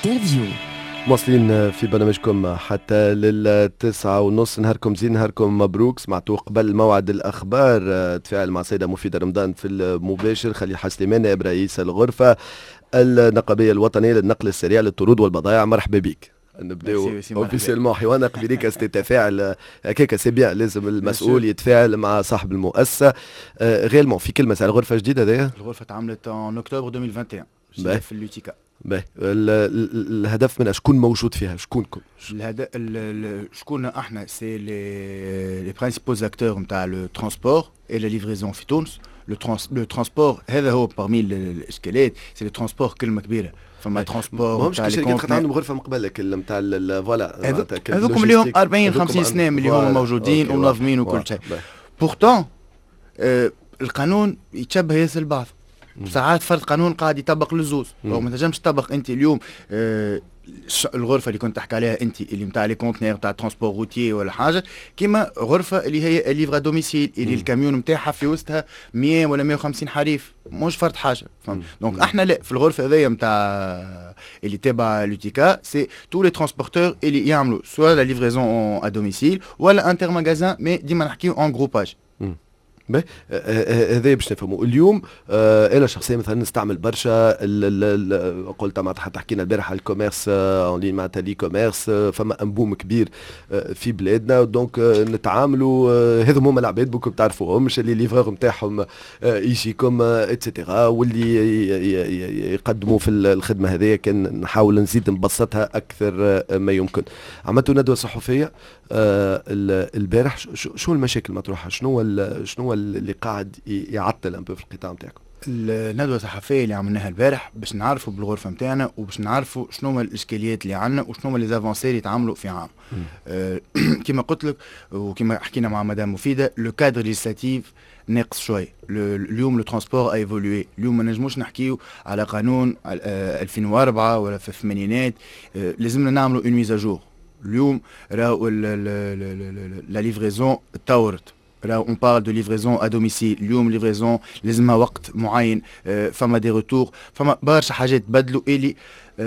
انترفيو. مواصلين في برنامجكم حتى لل9:30. نهاركم زين، نهاركم مبروك. سمعتوا قبل موعد الأخبار تفاعل مع سيدة مفيدة رمضان في المباشر. خليل حسليمان نائب رئيس الغرفة النقابية الوطنية للنقل السريع للطرود والبضائع. مرحبا بك. نبداو اوفيسيلمون حوارنا قبليك تتفاعل هكاك سي بيان، لازم المسؤول يتفاعل مع صاحب المؤسسة. غيرمون في كلمة على الغرفة الجديدة هذيا. الغرفة تعملت ان اكتوبر 2021 في اللوتيكا. باهي، الهدف منها شكون موجود فيها؟ شكونكم؟ شكون احنا؟ سي لي برينسيبوز اكتور نتاع لو ترونسبور اي لا ليفريزون في تونس. لو ترونسبور هذا هو بارمي الاشكالات، سي لو ترونسبور كلمة كبيرة. فما ترونسبور نتاع الشركات خاطر عندهم غرفة مقبل نتاع فوالا هذوكم اليوم 40-50 سنة اللي هما موجودين ومنظمين وكل شيء. بورتون القانون يتشبه ياسر البعض. ساعات فرد قانون قاعد يطبق للزوز، او ما تنجمش تطبق انت اليوم الغرفه اللي كنت تحكي عليها انت اللي نتاع لي كونتينر تاع ترونسبور روتيي ولا حاجه، كيما غرفه اللي هي ليفرا دوميسيل اللي الكاميون نتاعها في وسطها 100 ولا 150 حريف، مش فرد حاجه. دونك احنا لا في الغرفه هذيا نتاع اللي تابع لوتيكا سي تو لي ترونسبورتور اللي يعملوا سوا لا ليفريزون ا دوميسيل ولا انتر ماغازان، مي ديما نحكيو ان جروباج. هذا باش نفهموا اليوم. انا شخصيا مثلا نستعمل برشا قلت معناتها حكينا البارح على الكوميرس اون لين معناتها لي كوميرس، فما انبوم كبير في بلادنا. دونك نتعاملوا هذوما هما العباد بوكم تعرفوهمش اللي ليفرور نتاعهم يجيكم اتسيتيرا، واللي يقدموا في الخدمه هذه. كان نحاول نزيد نبسطها اكثر ما يمكن. عملتوا ندوه صحفيه البارح. شو المشاكل مطروحه؟ شنو اللي قاعد يعطل ان بو في القطاع نتاعكم؟ الندوه الصحفيه اللي عملناها البارح باش نعرفوا بالغرفه نتاعنا وباش نعرفوا شنو هما الاشكاليات اللي عندنا وشنو هما لي زافونسي اللي يتعاملوا في عام. كما قلت لك وكما حكينا مع مدام مفيده، لو كادر ليجيسلاتيف ناقص شوي. اليوم لو ترونسبور ايفولوي. اليوم ما نجموش نحكيو على قانون 2004 ولا في الثمانينات. لازمنا نعملوا اون ميزاجور. اليوم راهو لا ليفريزون تطورت. راهو اون بارل دو ليفريزون ا دوميسيل. اليوم ليفريزون لازمها وقت معين، فما دي روتور، فما برشا حاجات تبدلوا اللي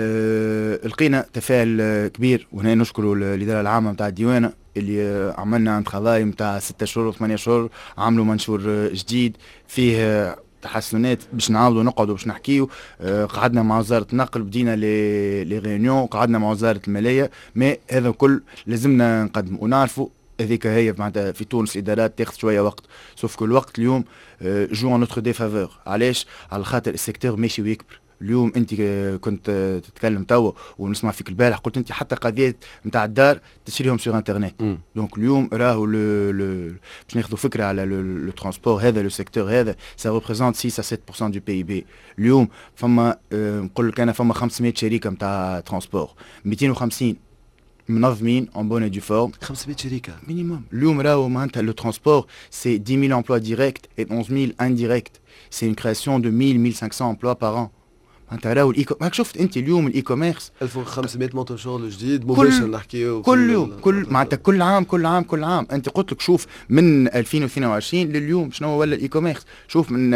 لقينا تفاعل كبير. وهنا نشكروا الاداره العامه نتاع الديوانه اللي عملنا ترافاي نتاع 6 شهور و8 شهور، عملوا منشور جديد فيه تحسنات باش نعاودوا نقعدوا باش نحكيو. قعدنا مع وزاره النقل، بدينا لي ريونيون، قعدنا مع وزاره الماليه. ما هذا كل لازمنا نقدم ونعرفوا هذيك هي معناتها في تونس ادارات تاخذ شويه وقت. سوف كل الوقت اليوم جو نوتر دي فافور. علاش؟ على خاطر السيكتور ماشي ويكبر. اليوم انت كنت تتكلم توا ونسمع فيك البارح، قلت انت حتى قضيه نتاع الدار تشريهم سور انترنت. دونك اليوم راهو باش ناخذوا فكره على لو ترونسبور هذا، لو سيكتور هذا سا ريبريزونت 6 à 7% دو بي بي. اليوم فما نقول لك انا فما 500 شركه نتاع ترونسبور، 250 منظمين en bonne et due forme. 500 شركة minimum. اليوم راهو معناتها le transport c'est 10 000 emplois directs et 11 000 indirects. C'est une création de 1 1500 emplois par an. انت راهو هاك شفت انت اليوم الاي كوميرس 1500 موطن شغل جديد مباشر نحكيو كل يوم، معناتها كل عام. انت قلت لك شوف من 2022 لليوم شنو ولا الاي كوميرس. شوف من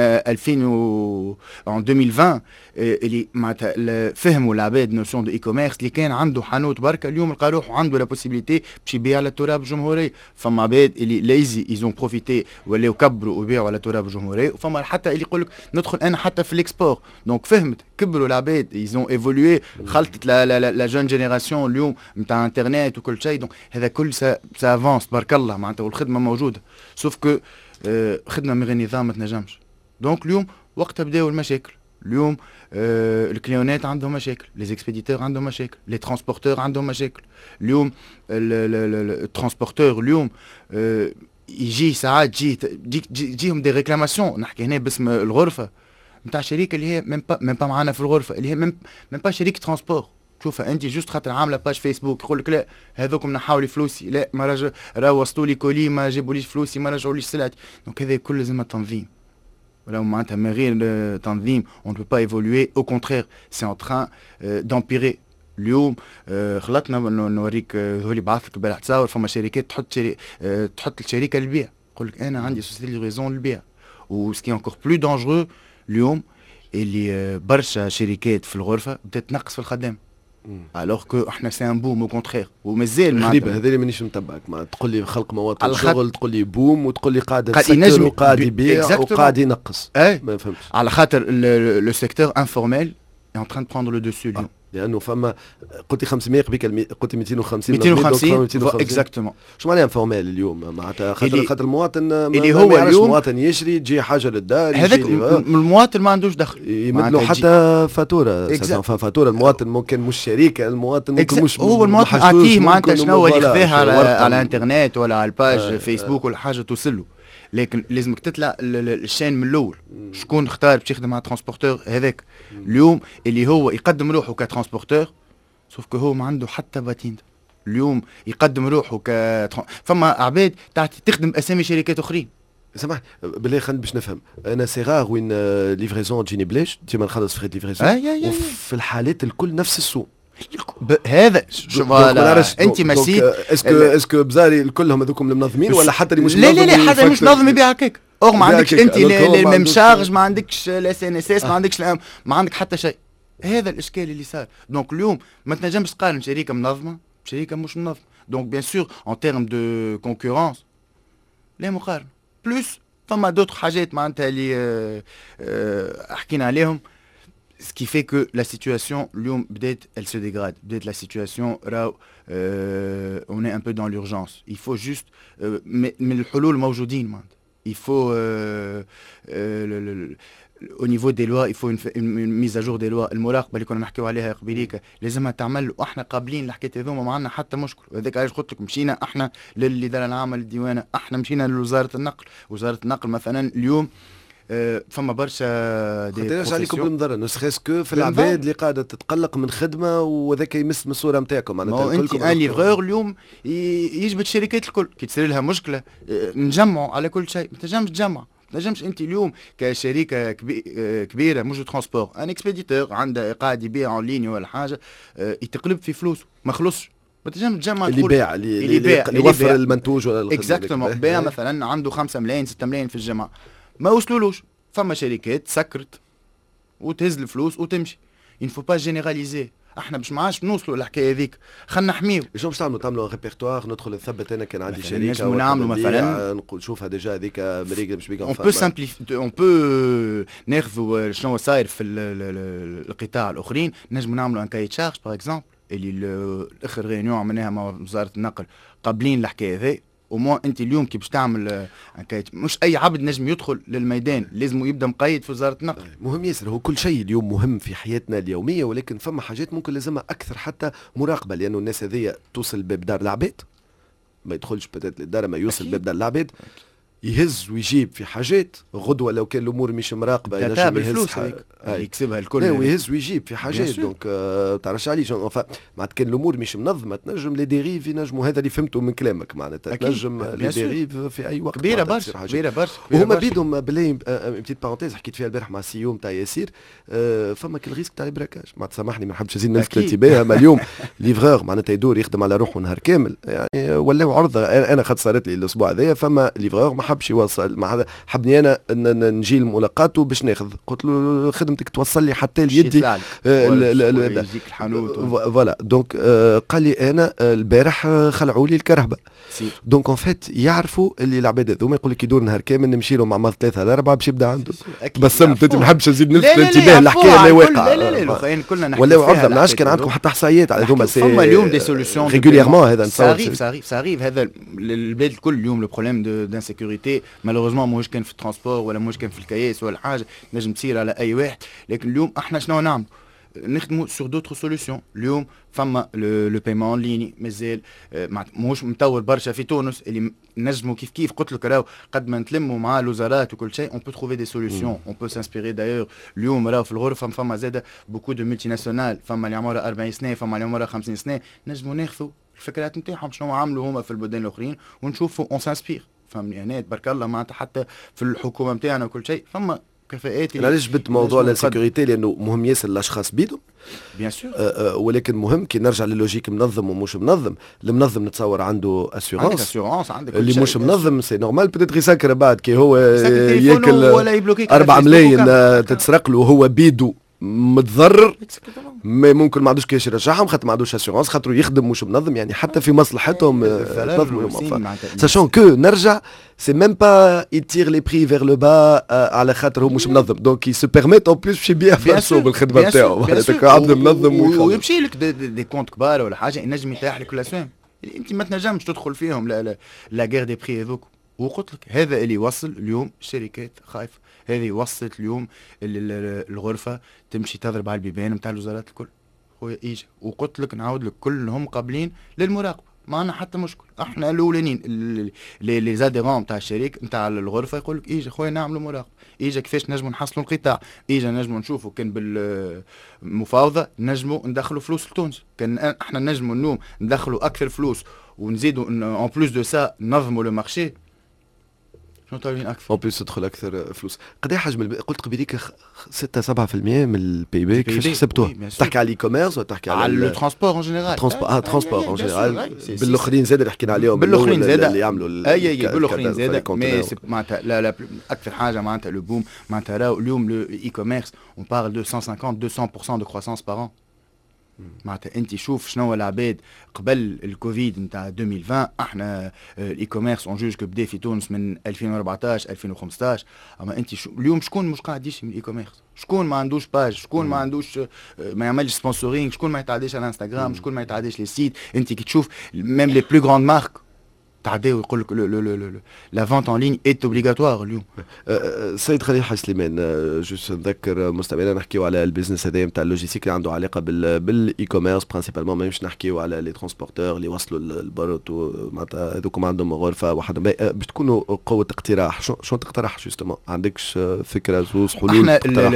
2020 اللي معناتها فهموا العباد نوسيون دو اي كوميرس. اللي كان عنده حانوت بركه اليوم لقى روحه عنده لا بوسيبيليتي باش يبيع على التراب الجمهوري. فما عباد اللي ليزي ايزون بروفيتي ولاو كبروا وبيعوا على التراب الجمهوري، وفما حتى اللي يقول لك ندخل انا حتى في الاكسبور. دونك فهمت كبروا العباد، يزون ايفولوي، خلطت لا جون جينيراسيون اليوم نتاع انترنت وكل شيء. دونك هذا كل سا افونس بارك الله معناتها، والخدمه موجوده. سوف كو خدمه من غير نظام ما تنجمش. دونك اليوم وقتها بداوا المشاكل. اليوم الكليونات عندهم مشاكل، لي زيكسبيديتور عندهم مشاكل، لي ترونسبورتور عندهم مشاكل. اليوم الترونسبورتور اليوم يجي ساعات جيهم دي ريكلاماسيون. نحكي هنا باسم الغرفه نتاع شركه اللي هي ميم با معانا في الغرفه، اللي هي ميم با شركه ترونسبور. شوفها انت جوست خاطر عامله باج فيسبوك يقول لك لا هذوكم نحاولي فلوسي، لا ما راه وصلوا لي كولي ما جابوليش فلوسي، ما رجعوليش سلعتي. دونك هذا كل لازم تنظيم. ولا معناتها من غير تنظيم on ne peut pas évoluer. au contraire c'est en train d'empirer. اليوم خلطنا نوريك هولي بعث لك البارح تصاور فما شركات تحط الشركه للبيع. يقول لك انا عندي سوسيتي ليغريزون للبيع. وسكي انكور بلو دانجرو اليوم اللي برشا شركات في الغرفه بدات تنقص في الخدام. الوغ كو احنا سي ان بوم او كونترير ومازال غريبه هذه اللي مانيش متبعك مع تقول لي خلق مواطن شغل تقول لي بوم وتقول لي قاعد يسكر وقاعد يبيع وقاعد ينقص ما فهمتش على خاطر لو سيكتور انفورميل est en train de prendre le dessus اليوم لانه فما قلت 500 قبيك قلت 250 اكزاكتومون شو معناها انفورميل اليوم معناتها خاطر المواطن اللي هو اليوم مواطن يشري تجي حاجه للدار هذاك المواطن ما عندوش دخل يمد له حتى فاتوره فاتوره المواطن ممكن مش شركه المواطن ممكن مش هو المواطن اعطيه معناتها شنو هو اللي خذاها على الانترنت ولا على الباج فيسبوك ولا حاجه توصل له لكن لازمك تطلع الشين من الاول شكون اختار باش يخدم مع ترانسبورتور هذاك اليوم اللي هو يقدم روحه كترانسبورتور سوف كو هو ما عنده حتى باتين اليوم يقدم روحه فما عباد تخدم اسامي شركات اخرين سامح بالله خلينا باش نفهم انا سيغار وين ليفريزون تجيني بلاش ديما نخلص فريد ليفريزون وفي الحالات الكل نفس السوق هذا انت مسيت اسكو بزاري كلهم هذوكم المنظمين ولا حتى اللي مش لا حتى مش منظم يبيع هكاك ما عندكش انت الميم شارج ما عندكش الاس ان اس اس ما عندكش ما عندك حتى شيء هذا الاشكال اللي صار دونك اليوم ما تنجمش تقارن شركه منظمه بشركه مش منظمه دونك بيان سور ان تيرم دو كونكورونس لا مقارنه بلوس فما دوطخ حاجات معناتها اللي حكينا عليهم ce qui fait que la situation اليوم بدات elle se dégrade بدات la situation راهو on est un peu dans l'urgence il faut juste من الحلول موجودين معناتها il faut au niveau des lois il faut une mise à jour des lois المراقبه اللي كنا نحكيو عليها قبيليك لازمها تعمل واحنا قابلين الحكايه هذوما ما عندنا حتى مشكل وهذاك علاش قلت لك مشينا احنا للاداره العامه للديوانه احنا مشينا لوزاره النقل وزاره النقل مثلا اليوم فما برشا دي خاطرش عليكم بالمضره نسخيسكو في العباد اللي قاعده تتقلق من خدمه وذاك يمس من الصوره نتاعكم معناتها انت ان ليفرور اليوم يجبد الشركات الكل كي تصير لها مشكله نجمعوا على كل شيء ما تنجمش تجمع ما تنجمش انت اليوم كشركه كبيره مش ترانسبور ان اكسبيديتور عنده قاعد يبيع اون ليني ولا حاجه يتقلب في فلوسه ما خلصش ما تنجم تجمع اللي يوفر المنتوج ولا اكزاكتومون بيع مثلا عنده 5 ملايين 6 ملايين في الجماعه ما وصلولوش فما شركات سكرت وتهز الفلوس وتمشي ينفو با جينيراليزي احنا باش ما عادش نوصلوا للحكايه هذيك خلينا نحميو شنو باش تعملوا ريبرتوار ندخل نثبت انا كان عندي شركه نجموا نعملوا مثلا نقول شوفها ديجا هذيك مريقل باش بيقى اون بو سامبليفي اون بو ناخذوا شنو صاير في القطاع الاخرين نجموا نعملوا ان كاي تشارج باغ اكزومبل اللي الاخر ريونيون عملناها مع وزاره النقل قابلين الحكايه هذي ومو انت اليوم كي باش تعمل مش اي عبد نجم يدخل للميدان لازم يبدا مقيد في وزاره النقل مهم ياسر هو كل شيء اليوم مهم في حياتنا اليوميه ولكن فما حاجات ممكن لازمها اكثر حتى مراقبه لانه الناس هذيا توصل باب دار العباد ما يدخلش بدات للدار ما يوصل باب دار العباد يهز ويجيب في حاجات غدوه لو كان الامور مش مراقبه ينجم يهز يكسبها الكل ويهز ويجيب في حاجات دونك تعرفش عليه معناتها كان الامور مش منظمه تنجم لي ديريف ينجموا هذا اللي فهمته من كلامك معناتها تنجم لي ديريف في اي وقت كبيره برشا كبيره برشا وهما بيدهم بالله بتيت بارونتيز حكيت فيها البارح مع السي او نتاع ياسير فما كل ريسك تاع البراكاج معناتها سامحني ما نحبش نزيد نفس الانتباه اما اليوم ليفرور معناتها يدور يخدم على روحه نهار كامل يعني ولاو عرضه انا خاطر صارت لي الاسبوع هذايا فما ليفرور ما حبش يوصل مع حبني انا نجي لملاقاته باش ناخذ قلت له خدمتك توصل لي حتى ليدي يجيك الحانوت فوالا دونك قال لي انا البارح خلعوا لي الكرهبه دونك اون فيت يعرفوا اللي العباد هذوما يقول لك يدور نهار كامل نمشي له مع مرض 3 ل 4 باش يبدا عنده بس انت ما نحبش نزيد نفس الانتباه الحكايه لا واقع لا كلنا نحكي ولا عرضه ما عادش كان عندكم حتى احصائيات على هذوما سي فما اليوم دي سوليوشن ريغوليرمون هذا صاريف هذا البلاد الكل اليوم لو بروبليم دانسيكوريتي مالوغوزمون ماهوش كان في الترانسبور ولا ماهوش كان في الكياس ولا حاجه نجم تصير على اي واحد لكن اليوم احنا شنو نعمل نخدموا سور دوتر سوليوشن اليوم فما لو بايمون اون ليني مازال ماهوش مطور برشا في تونس اللي نجموا كيف قلت لك راهو قد ما نتلموا مع الوزارات وكل شيء اون بو تروفي دي سوليوشن اون بو سانسبيري دايور اليوم راهو في الغرفه فما زاده بوكو دو ملتي ناسيونال فما اللي عمرها 40 سنه فما اللي عمرها 50 سنه نجموا ناخذوا الفكرات نتاعهم شنو عملوا هما في البلدان الاخرين ونشوفوا اون سانسبير فهمني هنا تبارك الله معناتها حتى في الحكومه نتاعنا وكل شيء فما كفاءات. علاش جبت موضوع لا سيكوريتي لانه مهم ياسر الاشخاص بيدهم بيان سور ولكن مهم كي نرجع للوجيك منظم ومش منظم. المنظم نتصور عنده اسيورونس اللي مش منظم سي نورمال بتيتر يسكر بعد كي هو ياكل 4 ملايين تتسرق له وهو بيدو متضرر، ما ممكن ما عندوش كاش يرجعهم خاطر ما عندوش اسيورونس، خاطر يخدم مش منظم، يعني حتى في مصلحتهم تنظموا. ساشون كو نرجع سي ميم با يتير لي بري فيغ لو با على خاطر هو مش منظم، دونك يسو بيرميت اون بليس باش يبيع فرصو بالخدمه نتاعو، معناتها عبد منظم ويمشي لك دي كونت كبار ولا حاجه ينجم يتاح لك كل سنه، انت ما تنجمش تدخل فيهم لا غير دي بري هذوك. وقلت لك هذا اللي يوصل اليوم الشركات خايفه، هذه وصلت اليوم الغرفه تمشي تضرب على البيبان نتاع الوزارات الكل. خويا ايجا وقلت لك نعاود لك كلهم قابلين للمراقبه، ما عندنا حتى مشكل. احنا الاولانيين لي زاديرون نتاع الشريك نتاع الغرفه يقول لك ايجا خويا نعملوا مراقبه، ايجا كيفاش نجموا نحصلوا القطاع، ايجا نجموا نشوفوا كان بالمفاوضه نجموا ندخلوا فلوس لتونس، كان احنا نجموا اليوم ندخلوا اكثر فلوس ونزيدوا اون بلوس دو سا ننظموا لو مارشي. شنو طالبين اكثر؟ اون بليس تدخل اكثر فلوس. قد ايه حجم قلت قبيليك 6 7% من البي بي، كيفاش حسبتوها؟ تحكي على الاي كوميرس ولا تحكي على الترونسبور اون جينيرال؟ ترونسبور اون جينيرال. بالاخرين زاد اللي حكينا عليهم، بالاخرين زاد اللي يعملوا اي بالاخرين زاد، مي معناتها لا اكثر حاجه معناتها لو بوم معناتها راهو اليوم الاي كوميرس اون بارل 250 200% دو كروسانس بار ان. معناتها انت شوف شنو العباد قبل الكوفيد نتاع 2020، احنا الاي كوميرس اون جوج كو بدا في تونس من 2014 2015، اما انت اليوم شكون مش قاعد يمشي من الاي كوميرس؟ شكون ما عندوش باج؟ شكون ما عندوش ما يعملش سبونسورينغ؟ شكون ما يتعداش على انستغرام؟ شكون ما يتعداش لي سيت؟ انت كي تشوف ميم لي بلو غراند مارك تعداو يقول لك لا فونت اون لين ايت اوبليغاتوار اليوم. سيد خليل حاج سليمان، جوست نذكر مستمعينا نحكيو على البيزنس هذا نتاع اللوجيستيك اللي عنده علاقه بالاي كوميرس برينسيبالمون، ماهيش نحكيو على لي ترونسبورتور اللي وصلوا البرد معناتها هذوكم عندهم غرفه واحده. باش تكونوا قوه اقتراح، شنو تقترح جوستومون؟ عندكش فكره زوز حلول؟ احنا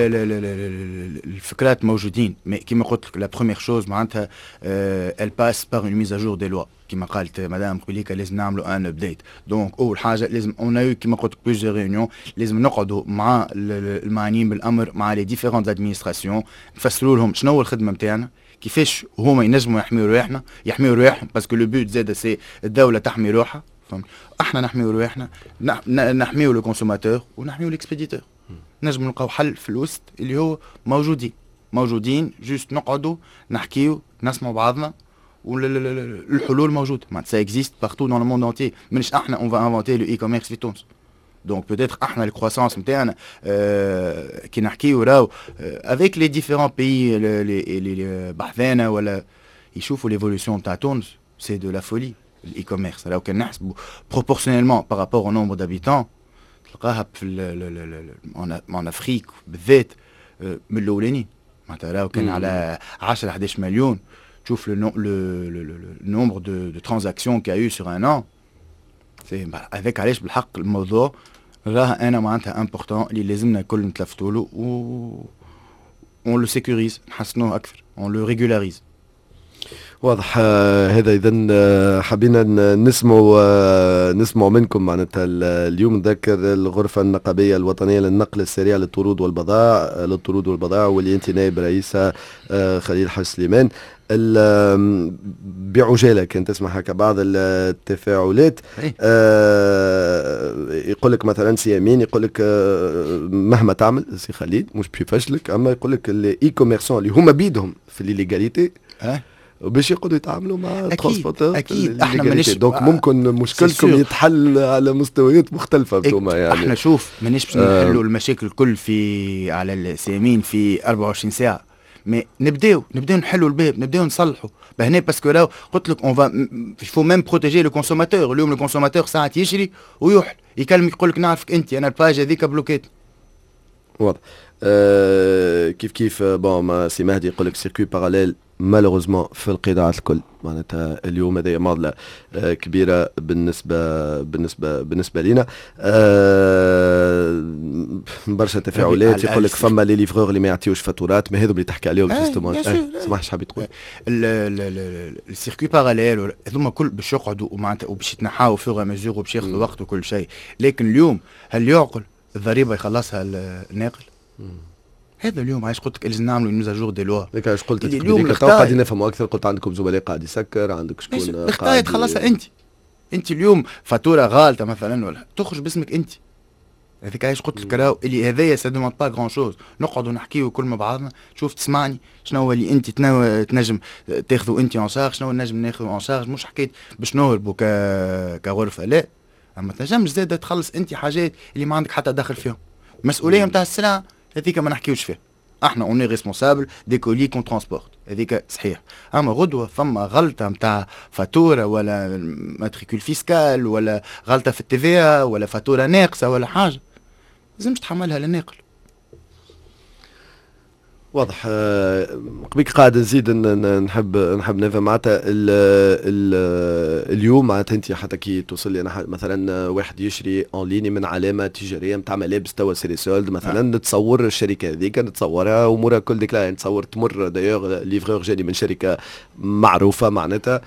الفكرات موجودين، مي كيما قلت لك لا بروميير شوز معناتها ال باس بار اون ميز ا جور دي لوا كما قالت مدام قبيليكا، لازم نعملوا ان ابديت. دونك اول حاجه لازم اون ايو كما قلت لك بلوزيور ريونيون، لازم نقعدوا مع المعنيين بالامر مع لي ديفيرونت ادمينستراسيون، نفسروا لهم شنو هو الخدمه نتاعنا، كيفاش هما ينجموا يحميوا رواحهم باسكو لو بوت زاد سي الدوله تحمي روحها، فهمت؟ احنا نحميوا رواحنا، نحميوا لو كونسوماتور ونحميوا الاكسبيديتور. نجم نلقاو حل في الوسط اللي هو موجودين جوست نقعدوا نحكيوا نسمعوا بعضنا، والحلول موجوده. معناتها سا اكزيست بارتو دون لو موند انتي، مانيش احنا اون فا انفونتي لو اي كوميرس في تونس. دونك بوتيتر احنا الكرواسونس نتاعنا كي نحكيو راهو افيك لي ديفيرون بيي اللي بحثانا ولا يشوفوا ليفولوسيون تاع تونس، سي دو لا فولي. الاي كوميرس راهو كان نحسبوا بروبورسيونيلمون بارابور او نومبر دابيتون تلقاها في اون افريك بالذات من الاولانيين. معناتها راهو كان على 10 11 مليون. تشوف le nombre de transactions qu'il y a eu sur un an, c'est avec علاش بالحق الموضوع راه انا معناتها امبورطون اللي لازمنا الكل نتلفتوا له on le sécurise، نحسنوه اكثر، on le régularise. واضح. هذا اذا حبينا نسمعوا منكم معناتها اليوم. نذكر الغرفه النقابيه الوطنيه للنقل السريع للطرود والبضائع واللي انت نائب رئيسها خليل حاج سليمان. بعجاله كان تسمع هكا بعض التفاعلات، يقول لك مثلا سي امين يقول لك مهما تعمل سي خليل مش بيفشلك، اما يقول لك الاي كوميرسون اللي هما بيدهم في الليغاليتي وباش يقعدوا يتعاملوا مع ترانسبورتور. اكيد احنا مانيش دونك ممكن مشكلكم يتحل على مستويات مختلفه انتوما. يعني احنا شوف مانيش باش نحلوا المشاكل الكل في على السيمين في 24 ساعه، مي نبداو نحلوا الباب، نبداو نصلحوا بهنا باسكو راهو قلت لك اون فا فو ميم بروتيجي لو كونسوماتور. اليوم لو كونسوماتور ساعات يشري ويحل يكلمك يقول لك نعرفك انت انا الباج هذيك بلوكيت. واضح. كيف بون سي مهدي يقول لك سيركوي باراليل مالوغوزمون في القطاعات الكل. معناتها اليوم هذه معضله كبيره بالنسبه لنا. برشا تفاعلات يقول لك فما لي ليفرور اللي ما يعطيوش فاتورات، ما هذو اللي تحكي عليهم جوستومون. سمح حابب تقول السيركوي باراليل هذوما كل باش يقعدوا ومعناتها وباش يتنحاو فوغ مزور وباش ياخذوا وقت وكل شيء، لكن اليوم هل يعقل الضريبه يخلصها الناقل؟ هذا اليوم عايش قلت لك لازم نعملوا ميزاجور دي لوا. لك عايش قلت لك اليوم قاعدين نفهموا اكثر. قلت عندكم زملاء قاعد يسكر، عندك شكون قاعد تخلصها انت اليوم فاتوره غالطه مثلا ولا تخرج باسمك انت، هذيك عايش قلت لك راهو اللي هذايا سا دوموند با غران شوز، نقعدوا نحكيو كل مع بعضنا، تشوف تسمعني شنو هو اللي انت تنجم تاخذوا انت اون شارج، شنو نجم ناخذوا اون شارج، مش حكيت باش نهربوا كغرفه لا، اما تنجمش زاد تخلص انت حاجات اللي ما عندك حتى دخل فيهم. المسؤوليه نتاع السلعه هذيك ما نحكيوش فيها، احنا اوني ريسبونسابل دي كولي كون ترونسبورت، هذيك صحيح. اما غدوه فما غلطه نتاع فاتوره ولا ماتريكول فيسكال ولا غلطه في التي في ولا فاتوره ناقصه ولا حاجه، لازمش تحملها للناقل. واضح. قبيك قاعد نزيد نحب نفهم معناتها اليوم معناتها انت حتى كي توصل لي انا مثلا واحد يشري اون ليني من علامه تجاريه نتاع ملابس توا سيري سولد مثلا، نتصور الشركه هذيك نتصورها امورها كل ديك، نتصور تمر دايوغ ليفرور جاني من شركه معروفه معناتها،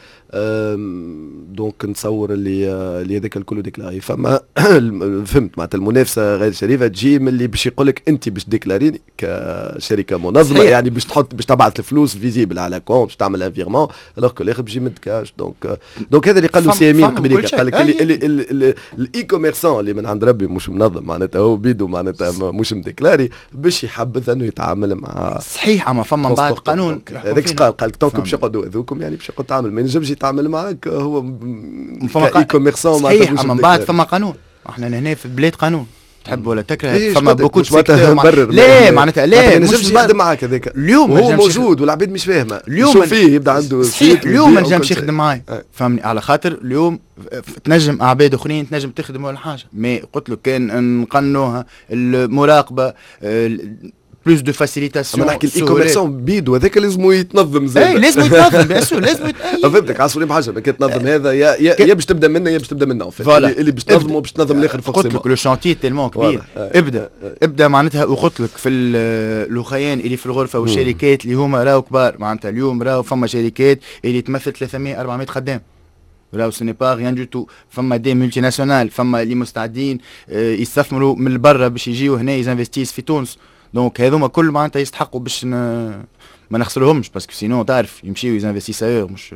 دونك نتصور اللي هذاك الكل ديكلاري. فما فهمت معناتها المنافسه غير شريفه تجي من اللي باش يقول لك انت باش ديكلاريني كشركه منظمه صحيح. يعني باش تبعث الفلوس فيزيبل على كونت، باش تعمل ان فيرمون، الوغ كو الاخر بيجي من كاش. دونك هذا اللي قال له سي امين قبيليك، قال لك الاي كوميرسون اللي من عند ربي مش منظم معناتها هو بيدو معناتها مش مديكلاري باش يحبذ انه يتعامل مع صحيح. اما فما بعد قانون هذاك قال لك طونكم باش يقعدوا يذوكم يعني باش يقعد تعمل ما ينجمش يتعامل معك هو كاي كوميرسون صحيح. اما بعد فما قانون، احنا هنا في البلاد قانون تحب ولا تكره. إيه فما بوكو لا معناتها لا مش يخدم معاك هذاك اليوم هو موجود والعباد مش فاهمه اليوم شوف فيه يبدا عنده صحيح. اليوم ما نجمش يخدم معايا فهمني، على خاطر اليوم تنجم اعباد اخرين تنجم تخدم ولا حاجه، ما قلت له كان نقنوها المراقبه بلوس دو فاسيليتاسيون. اما نحكي الاي كوميرسون بيدو هذاك لازم يتنظم زاد. اي لازم يتنظم بيان سور لازم فهمتك عصري بحاجه كي تنظم هذا يا باش تبدا منه يا باش تبدا منه اللي باش تنظمه باش تنظم الاخر فوق. قلت لك لو شانتي تيلمون كبير. ابدا معناتها. وقلت لك في الاخيان اللي في الغرفه والشركات اللي هما راهو كبار معناتها اليوم راهو فما شركات اللي تمثل 300 400 خدام راهو سوني با ريان دو تو. فما دي ملتي ناسيونال فما اللي مستعدين يستثمروا من برا باش يجيو هنا يزانفستيس في تونس. دونك هذوما كل معناتها يستحقوا باش ما نخسرهمش باسكو سينو تعرف يمشيو يزانفستيس ايور. مش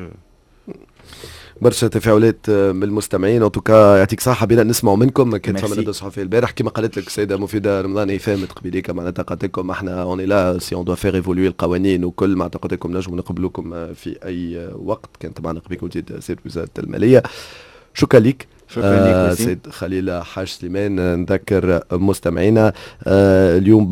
برشا تفاعلات من المستمعين. ان توكا يعطيك صحه بينا نسمعوا منكم. كانت فما ندوه صحفيه البارح كما قالت لك السيده مفيده رمضاني فهمت قبيليك معناتها قالت لكم احنا اوني لا سي اون دو فير ايفولوي القوانين وكل معناتها قلت لكم نجموا نقبلوكم في اي وقت. كانت معنا قبيلكم جديد سيد وزاره الماليه. شكرا لك. شكرا لك سيد خليل حاج سليمان. نذكر مستمعينا اليوم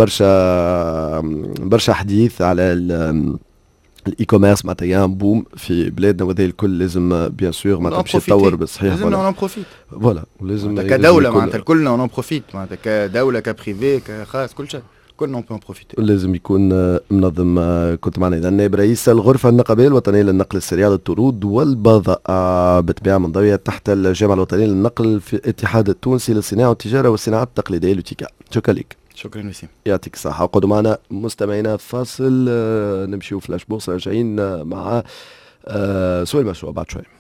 برشا حديث على الاي كوميرس معناتها بوم في بلادنا وهذا الكل لازم بيان سور معناتها باش يتطور بالصحيح. لازم نون بروفيت فوالا ولازم كدوله معناتها الكل نون بروفيت معناتها كدوله كبريفي كخاص كل شيء كل نون بروفيت. لازم يكون منظم. كنت معنا اذا النائب رئيس الغرفه النقابيه الوطنيه للنقل السريع للطرود والبضائع بالطبيعه منضويه تحت الجامعه الوطنيه للنقل في الاتحاد التونسي للصناعه والتجاره والصناعات التقليديه لوتيكا. شكرا لك. شكرا وسيم. يعطيك الصحة. قعدوا معنا مستمعينا فاصل نمشيو فلاش بورصة راجعين مع سؤال مشروع بعد شوي.